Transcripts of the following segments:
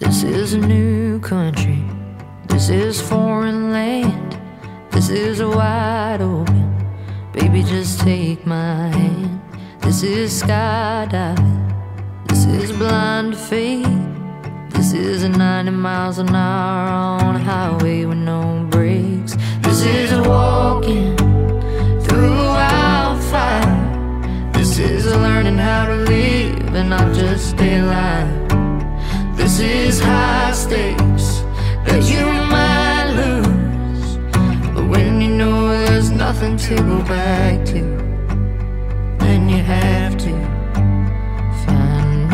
This is a new country, this is foreign land, this is a wide open, baby just take my hand. This is skydiving, this is blind faith, this is a 90 miles an hour on a highway with no brakes. This is a walking through wildfire, this is a learning how to live and not just stay alive. This is high stakes that you might lose, but when you know there's nothing to go back to, then you have to find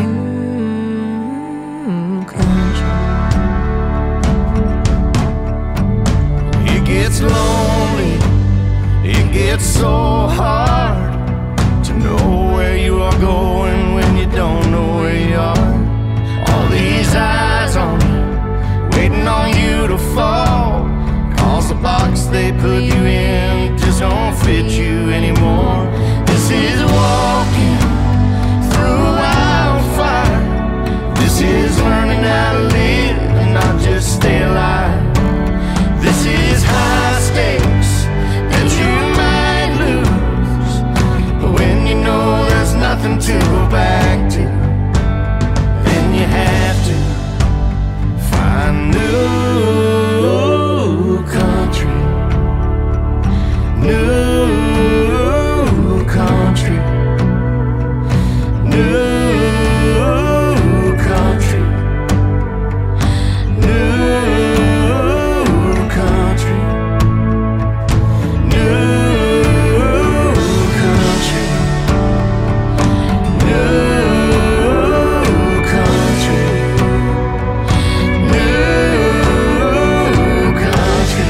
new country. It gets lonely, it gets so hard to know where you are going when you don't know where you are. All these eyes on me, waiting on you to fall, 'cause the box they put you in just don't fit you anymore. This is walking through wildfire, this is learning how to live and not just stay alive. This is high stakes that you might lose, but when you know there's nothing to go back to, then you have to find new country, new country, new country, new country, new country, new country, new country,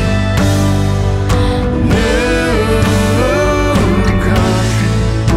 new country.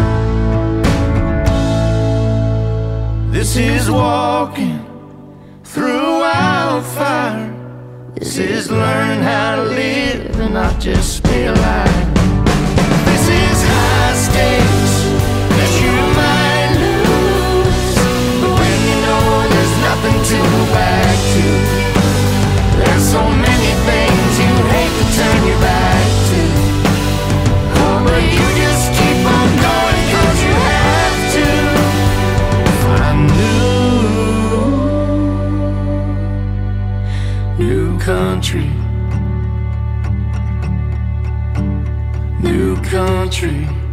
This is walking through wildfire, this is learning how to live and not just stay alive. This is high stakes that you might lose, but when you know there's nothing to go back to, there's so many things you hate to turn your back to. Oh, but you just keep on going 'cause you have to find new country, new country.